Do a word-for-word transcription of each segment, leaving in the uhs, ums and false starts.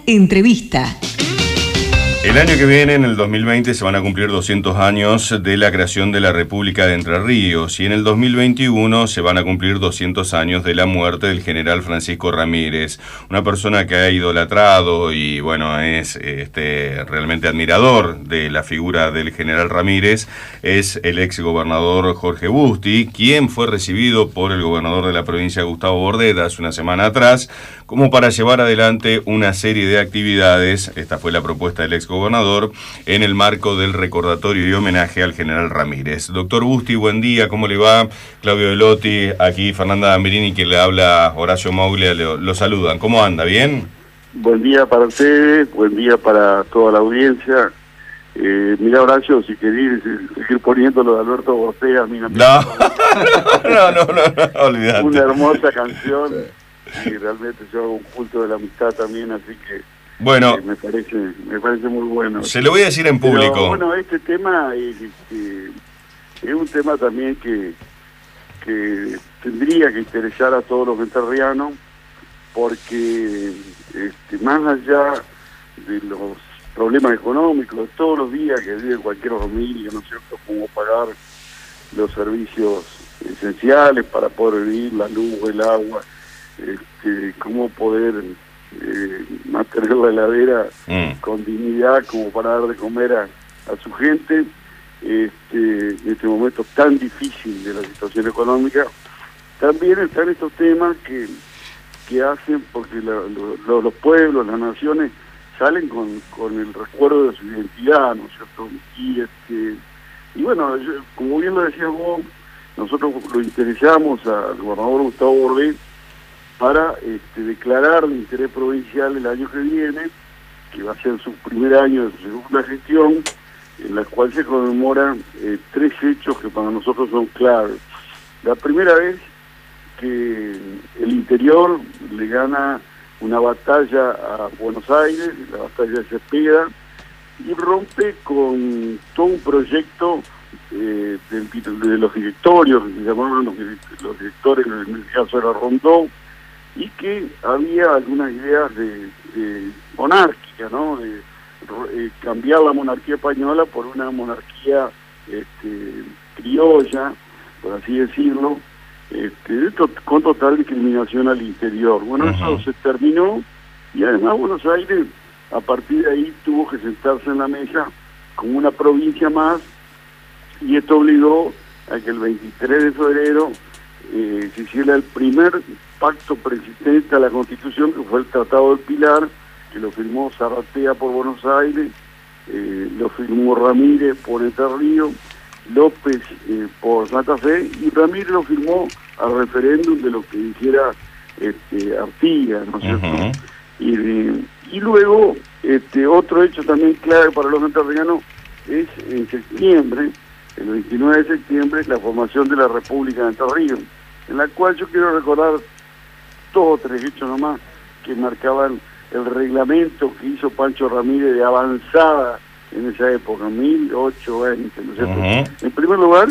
Entrevista. El año que viene, en el dos mil veinte, se van a cumplir doscientos años de la creación de la República de Entre Ríos y en el dos mil veintiuno se van a cumplir doscientos años de la muerte del general Francisco Ramírez, una persona que ha idolatrado y bueno, es este, realmente admirador de la figura del general Ramírez, es el ex gobernador Jorge Busti, quien fue recibido por el gobernador de la provincia Gustavo Bordeta hace una semana atrás, como para llevar adelante una serie de actividades. Esta fue la propuesta del ex gobernador en el marco del recordatorio y homenaje al general Ramírez. Doctor Busti, buen día, ¿cómo le va? Claudio Delotti, aquí Fernanda Gamberini, que le habla Horacio Mauglia, lo, lo saludan. ¿Cómo anda? ¿Bien? Buen día para ustedes, buen día para toda la audiencia. Eh, mira, Horacio, si querés seguir poniendo lo de Alberto Ortega, mira, no. no, no, no, no, olvidate. Una hermosa canción y realmente yo hago un culto de la amistad también, así que bueno, eh, me parece me parece muy bueno. Se lo voy a decir en público. Pero, bueno, este tema es, este, es un tema también que, que tendría que interesar a todos los entrerrianos, porque este, más allá de los problemas económicos de todos los días que vive cualquier familia, ¿no es cierto?, cómo pagar los servicios esenciales para poder vivir, la luz, el agua, este, cómo poder eh, mantener la heladera mm. con dignidad, como para dar de comer a, a su gente, este, en este momento tan difícil de la situación económica. También están estos temas que, que hacen, porque la, lo, los pueblos, las naciones, salen con, con el recuerdo de su identidad, ¿no es cierto? Y, este, y bueno, yo, como bien lo decías vos, nosotros lo interesamos al gobernador Gustavo Bordeta para este, declarar de interés provincial el año que viene, que va a ser su primer año de su segunda gestión, en la cual se conmemoran eh, tres hechos que para nosotros son claves. La primera vez que el interior le gana una batalla a Buenos Aires, la batalla de Cepeda, y rompe con todo un proyecto eh, del, de los directorios, que se llamaban los, los directores, en el caso era Rondó, y que había algunas ideas de, de monárquica, ¿no? De, de cambiar la monarquía española por una monarquía este, criolla, por así decirlo, este, to con total discriminación al interior. Bueno, uh-huh. Eso se terminó, y además Buenos Aires a partir de ahí tuvo que sentarse en la mesa como una provincia más, y esto obligó a que el veintitrés de febrero eh, se hiciera el primer pacto preexistente a la Constitución, que fue el Tratado del Pilar, que lo firmó Zarratea por Buenos Aires, eh, lo firmó Ramírez por Entre Ríos, López eh, por Santa Fe, y Ramírez lo firmó al referéndum de lo que dijera este, Artigas, ¿no es cierto? Uh-huh. y, de, y luego, este, otro hecho también clave para los entrerrianos es en septiembre, el veintinueve de septiembre, la formación de la República de Entre Ríos, en la cual yo quiero recordar dos o tres hechos nomás que marcaban el reglamento que hizo Pancho Ramírez de avanzada en esa época, mil ochocientos veinte, ¿no es cierto? Uh-huh. En primer lugar,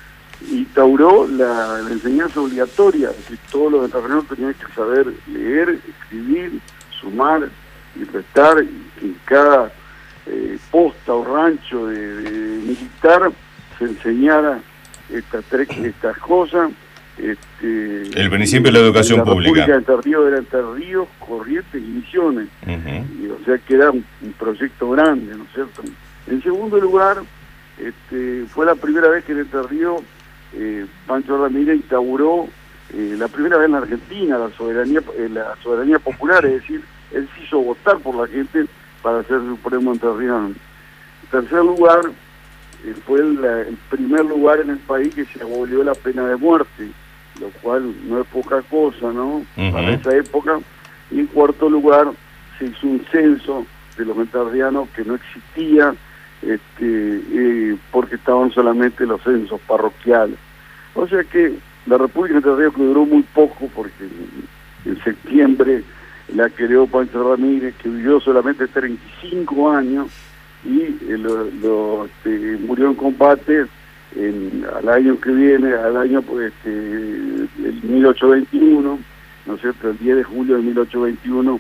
instauró la, la enseñanza obligatoria, es decir, todos los entrerrianos tenían que saber leer, escribir, sumar y restar, y en cada eh, posta o rancho de, de militar se enseñara estas tres estas cosas. Este, el principio de la educación la pública. La República de Entre Ríos era Entre Ríos, Corrientes y Misiones. Uh-huh. Y, o sea que era un, un proyecto grande, ¿no es cierto? En segundo lugar, este, fue la primera vez que en Entre Ríos eh, Pancho Ramírez instauró eh, la primera vez en la Argentina la soberanía eh, la soberanía popular, es decir, él se hizo votar por la gente para ser supremo entrerriano. En tercer lugar, eh, fue el, el primer lugar en el país que se abolió la pena de muerte, lo cual no es poca cosa, ¿no? Uh-huh. Para esa época. Y en cuarto lugar, se hizo un censo de los entrerrianos que no existía, este, eh, porque estaban solamente los censos parroquiales. O sea que la República de Entre Ríos, que duró muy poco, porque en, en septiembre la creó Pancho Ramírez, que vivió solamente treinta y cinco años, y eh, lo, lo, este, murió en combate en, al año que viene, al año pues, este, el mil ochocientos veintiuno, ¿no es cierto?, el diez de julio de mil ochocientos veintiuno,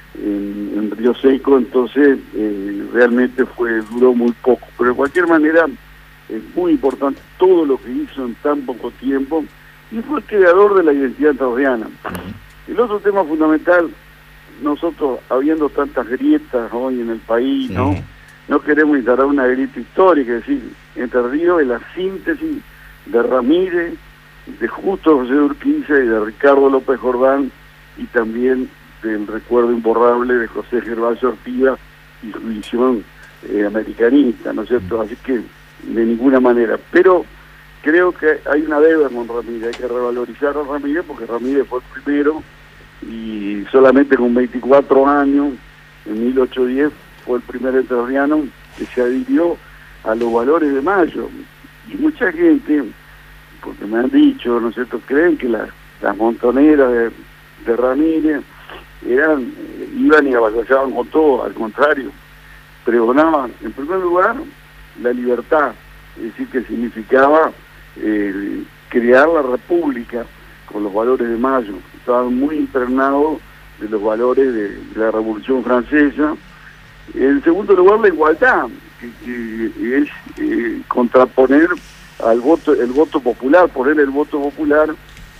en, en Río Seco, entonces eh, realmente fue duró muy poco. Pero de cualquier manera es muy importante todo lo que hizo en tan poco tiempo, y fue el creador de la identidad entrerriana. El otro tema fundamental, nosotros habiendo tantas grietas hoy en el país, ¿no? Sí. No queremos instalar una grieta histórica, es decir, Entre Ríos es la síntesis de Ramírez, de Justo José de Urquiza y de Ricardo López Jordán, y también del recuerdo imborrable de José Gervasio Ortigas y su visión eh, americanista, ¿no es cierto? Así que de ninguna manera, pero creo que hay una deuda con Ramírez, hay que revalorizar a Ramírez porque Ramírez fue el primero y solamente con veinticuatro años, en mil ochocientos diez, fue el primer entrerriano que se adhirió a los valores de Mayo. Y mucha gente, porque me han dicho, ¿no es cierto?, creen que las, las montoneras de, de Ramírez eran, eh, iban y avasallaban con todo, al contrario, pregonaban, en primer lugar, la libertad, es decir, que significaba eh, crear la república con los valores de Mayo. Estaban muy impregnados de los valores de, de la Revolución Francesa. En segundo lugar, la igualdad, que, que es eh, contraponer al voto, el voto popular, poner el voto popular.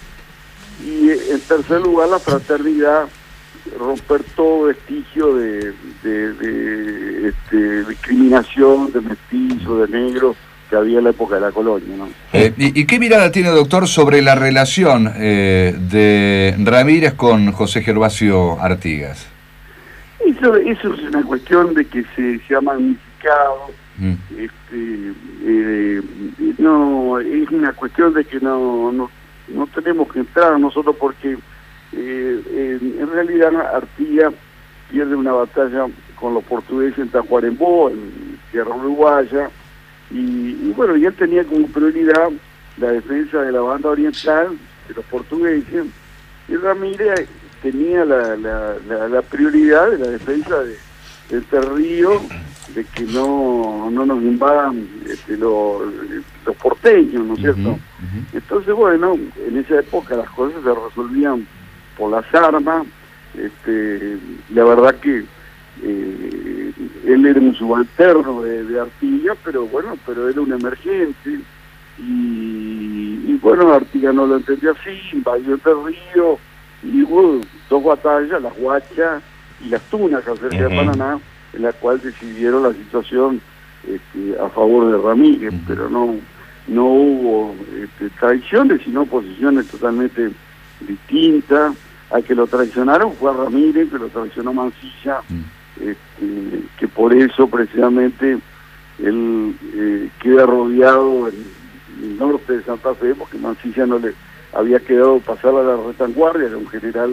Y eh, en tercer lugar, la fraternidad, romper todo vestigio de, de, de este, discriminación, de mestizos, de negros que había en la época de la colonia, ¿no? Eh, y, ¿Y qué mirada tiene, doctor, sobre la relación eh, de Ramírez con José Gervasio Artigas? Eso, eso es una cuestión de que se, se ha magnificado. Mm. Este, eh, no, es una cuestión de que no, no, no tenemos que entrar nosotros porque Eh, eh, en realidad Artigas pierde una batalla con los portugueses en Tacuarembó, en tierra uruguaya, y, y bueno, y él tenía como prioridad la defensa de la banda oriental de los portugueses, y Ramírez tenía la, la, la, la prioridad de la defensa de, de Entre Ríos, de que no, no nos invadan este, los, los porteños, ¿no es cierto? Uh-huh, uh-huh. Entonces, bueno, en esa época las cosas se resolvían por las armas. Este, la verdad que eh, él era un subalterno de, de Artigas, pero bueno, pero era un emergente, y, y bueno, Artigas no lo entendía así, invadió Entre Ríos, y hubo dos batallas, las Huachas y las Túnacas, cerca uh-huh. de Paraná, en la cual decidieron la situación este, a favor de Ramírez, uh-huh. pero no, no hubo este, traiciones, sino posiciones totalmente distintas. Al que lo traicionaron fue a Ramírez, que lo traicionó Mansilla, mm. este, que por eso precisamente él eh, queda rodeado en, en el norte de Santa Fe, porque Mansilla no le había quedado pasar a la retaguardia, era un general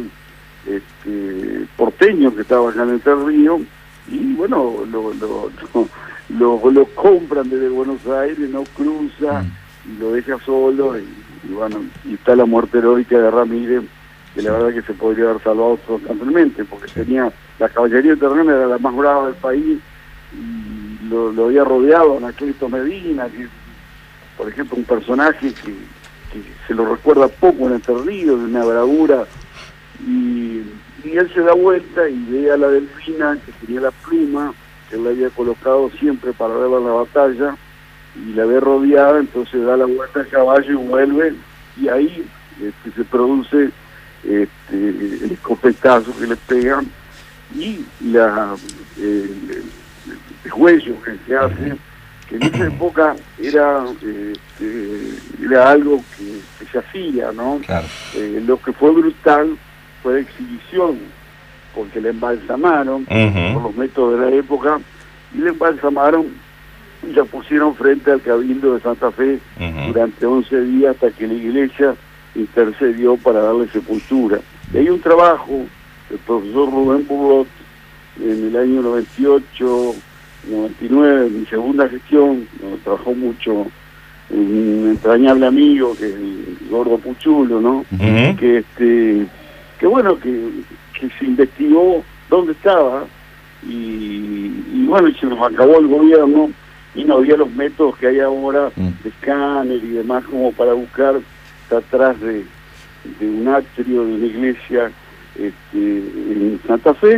este, porteño que estaba acá en Entre Ríos, y bueno, lo, lo, lo, lo, lo compran desde Buenos Aires, no cruza, mm. y lo deja solo, y, y bueno, y está la muerte heroica de Ramírez, que la verdad que se podría haber salvado totalmente, porque tenía, la caballería terrena era la más brava del país, y lo, lo había rodeado a Anacleto Medina, que por ejemplo un personaje que, que se lo recuerda poco en Entre Ríos, de una bravura, y, y él se da vuelta y ve a la Delfina, que tenía la pluma, que él le había colocado siempre para verla en la batalla, y la ve rodeada, entonces da la vuelta al caballo y vuelve, y ahí este, se produce Este, el escopetazo que le pegan y la eh, el, el juego que se hace, que en esa época era este, era algo que, que se hacía, ¿no? Claro. Eh, lo que fue brutal fue la exhibición, porque la embalsamaron uh-huh. por los métodos de la época, y la embalsamaron y la pusieron frente al Cabildo de Santa Fe uh-huh. durante once días, hasta que la iglesia intercedió para darle sepultura. Y hay un trabajo del profesor Rubén Burrot en el año noventa y ocho, noventa y nueve, en mi segunda gestión, donde trabajó mucho un entrañable amigo, que es el Gordo Puchulo, ¿no? Uh-huh. Que este que bueno, que, que se investigó dónde estaba, y, y bueno, y se nos acabó el gobierno, y no había los métodos que hay ahora de escáner y demás como para buscar. Está atrás de, de un atrio de una iglesia este, en Santa Fe,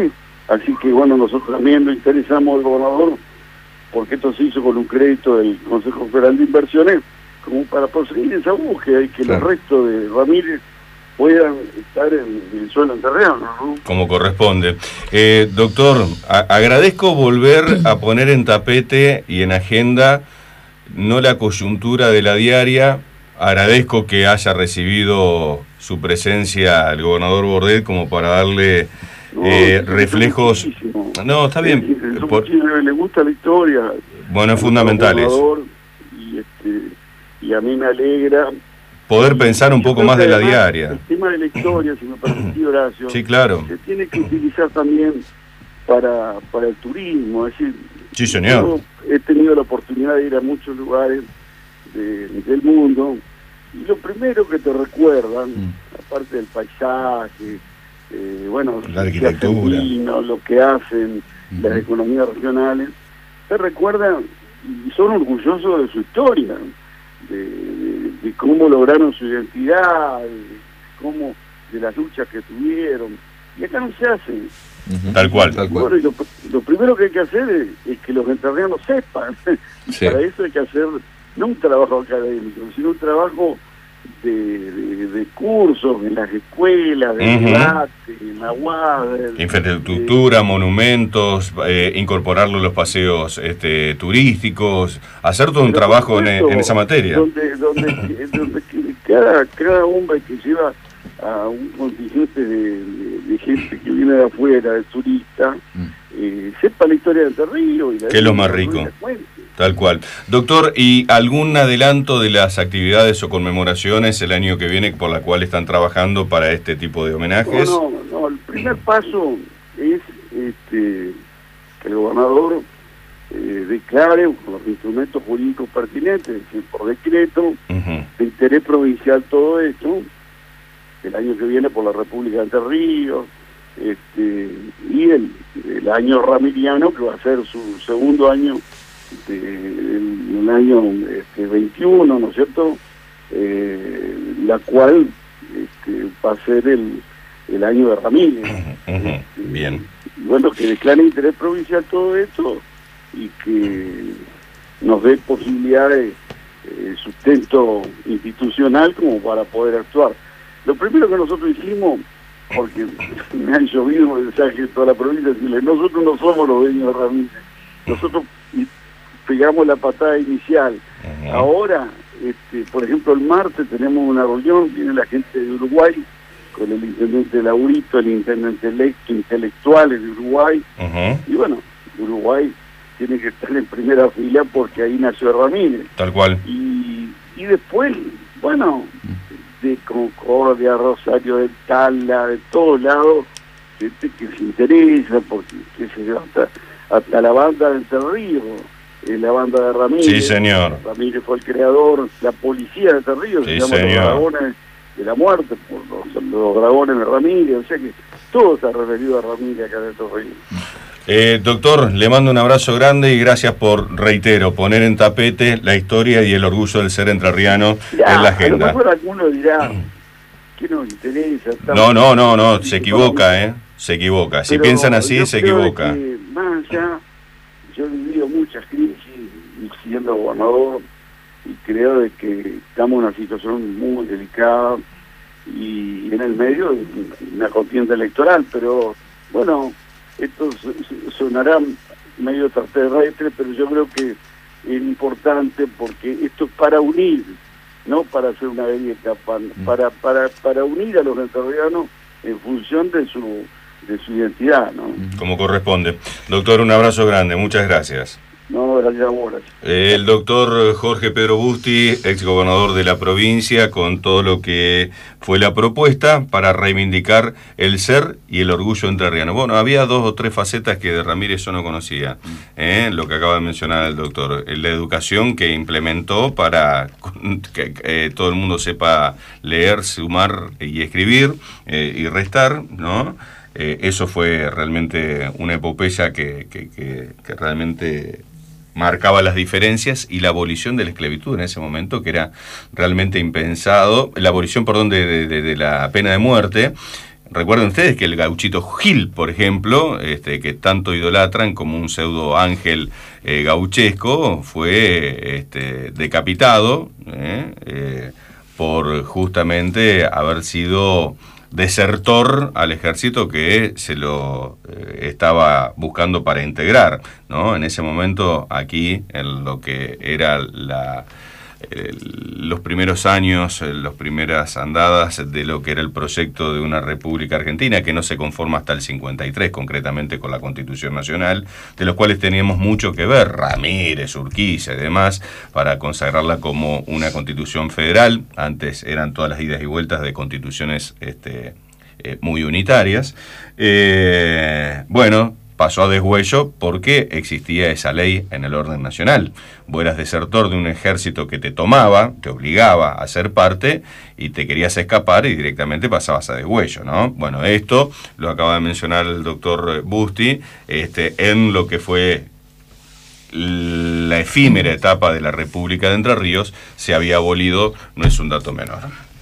Así que bueno, nosotros también nos interesamos al gobernador, porque esto se hizo con un crédito del Consejo Federal de Inversiones, como para proseguir esa búsqueda y que claro, los restos de Ramírez puedan estar en, en el suelo enterrado, ¿no? Como corresponde. Eh, doctor, a agradezco volver a poner en tapete y en agenda no la coyuntura de la diaria. Agradezco que haya recibido su presencia al gobernador Bordet como para darle no, eh, reflejos. No, está bien. Es, es Por... le gusta la historia. Bueno, es fundamental eso. Y, este, y a mí me alegra poder y, pensar un poco más de la diaria. El tema de la historia, si me permitís, Horacio, sí, claro, se tiene que utilizar también para, para el turismo. Es decir, sí, señor. Yo he tenido la oportunidad de ir a muchos lugares de, del mundo y lo primero que te recuerdan, mm. aparte del paisaje, eh, bueno, la arquitectura, vino, lo que hacen mm. las economías regionales, te recuerdan y son orgullosos de su historia, de, de, de cómo lograron su identidad, de cómo, de las luchas que tuvieron, y acá no se hace. Uh-huh. Tal cual, tal cual. Bueno, y lo, lo primero que hay que hacer es, es que los entrerrianos sepan, y sí. Para eso hay que hacer no un trabajo académico, sino un trabajo de, de, de cursos en las escuelas, de uh-huh. debate, en la U A D, infraestructura, de, monumentos, eh, incorporarlo en los paseos este, turísticos, hacer todo un trabajo en, en esa materia. Donde, donde, donde cada, cada hombre que lleva a un contingente de, de, de gente que viene de afuera, de turista, mm. eh, sepa la historia de Entre Ríos. Y la que es lo más rico. Tal cual. Doctor, ¿y algún adelanto de las actividades o conmemoraciones el año que viene por la cual están trabajando para este tipo de homenajes? No, no, no. El primer paso es este, que el gobernador eh, declare con los instrumentos jurídicos pertinentes, es decir, por decreto, uh-huh. de interés provincial todo esto, el año que viene por la República de Entre Ríos, este, y el, el año ramiriano, que va a ser su segundo año, de, el, el año este, veintiuno, ¿no es cierto? Eh, la cual este, va a ser el, el año de Ramírez. Uh-huh, uh-huh. Este, bien. Bueno, que declare interés provincial todo esto y que nos dé posibilidades de eh, sustento institucional como para poder actuar. Lo primero que nosotros hicimos, porque me han llovido mensajes de toda la provincia, decirle, nosotros no somos los dueños de Ramírez, nosotros pegamos la patada inicial. Uh-huh. Ahora, este, por ejemplo, el martes tenemos una reunión, viene la gente de Uruguay, con el intendente Laurito, el intendente electo, intelectuales de Uruguay, uh-huh. y bueno, Uruguay tiene que estar en primera fila porque ahí nació Ramírez. Tal cual. Y, y después, bueno, de Concordia, Rosario de Tala, de todos lados, gente que se interesa, porque, qué sé yo, hasta, hasta la banda de Entre Ríos, eh, la banda de Ramírez. Sí, señor. Ramírez fue el creador, la policía de Entre Ríos, sí, se llama señor. Los Dragones de la Muerte, por los, los Dragones de Ramírez, o sea que todo está referido a Ramírez acá de Entre Ríos. Eh, doctor, le mando un abrazo grande y gracias por, reitero, poner en tapete la historia y el orgullo del ser entrerriano ya, en la agenda. A lo mejor alguno dirá, ¿qué nos interesa? No, no, no, no, se equivoca, ¿eh? Se equivoca. Si piensan así, se equivoca. Que, más allá, yo he vivido muchas crisis siendo gobernador y creo de que estamos en una situación muy delicada y en el medio de una contienda electoral, pero bueno, esto sonará medio terrestre, pero yo creo que es importante porque esto es para unir, no para hacer una grieta, para, para, para, para unir a los entrerrianos en función de su, de su identidad, ¿no? Como corresponde. Doctor, un abrazo grande, muchas gracias. No, gracias a vos. El doctor Jorge Pedro Busti, ex gobernador de la provincia, con todo lo que fue la propuesta para reivindicar el ser y el orgullo entrerriano. Bueno, había dos o tres facetas que de Ramírez yo no conocía, ¿eh? Lo que acaba de mencionar el doctor. La educación que implementó para que eh, todo el mundo sepa leer, sumar y escribir eh, y restar, ¿no? Eh, eso fue realmente una epopeya que, que, que, que realmente marcaba las diferencias, y la abolición de la esclavitud en ese momento, que era realmente impensado, la abolición, perdón, de, de, de la pena de muerte, recuerden ustedes que el gauchito Gil, por ejemplo, este, que tanto idolatran como un pseudo ángel eh, gauchesco, fue este, decapitado eh, eh, por justamente haber sido desertor al ejército que se lo eh, estaba buscando para integrar, ¿no? En ese momento, aquí, en lo que era la... Eh, los primeros años, eh, las primeras andadas de lo que era el proyecto de una República Argentina, que no se conforma hasta el cincuenta y tres, concretamente con la Constitución Nacional, de los cuales teníamos mucho que ver, Ramírez, Urquiza y demás, para consagrarla como una Constitución federal. Antes eran todas las idas y vueltas de constituciones este, eh, muy unitarias. Eh, bueno... pasó a deshuello porque existía esa ley en el orden nacional. Vos eras desertor de un ejército que te tomaba, te obligaba a ser parte y te querías escapar y directamente pasabas a deshuello, ¿no? Bueno, esto lo acaba de mencionar el doctor Busti, este, en lo que fue la efímera etapa de la República de Entre Ríos, se había abolido, no es un dato menor.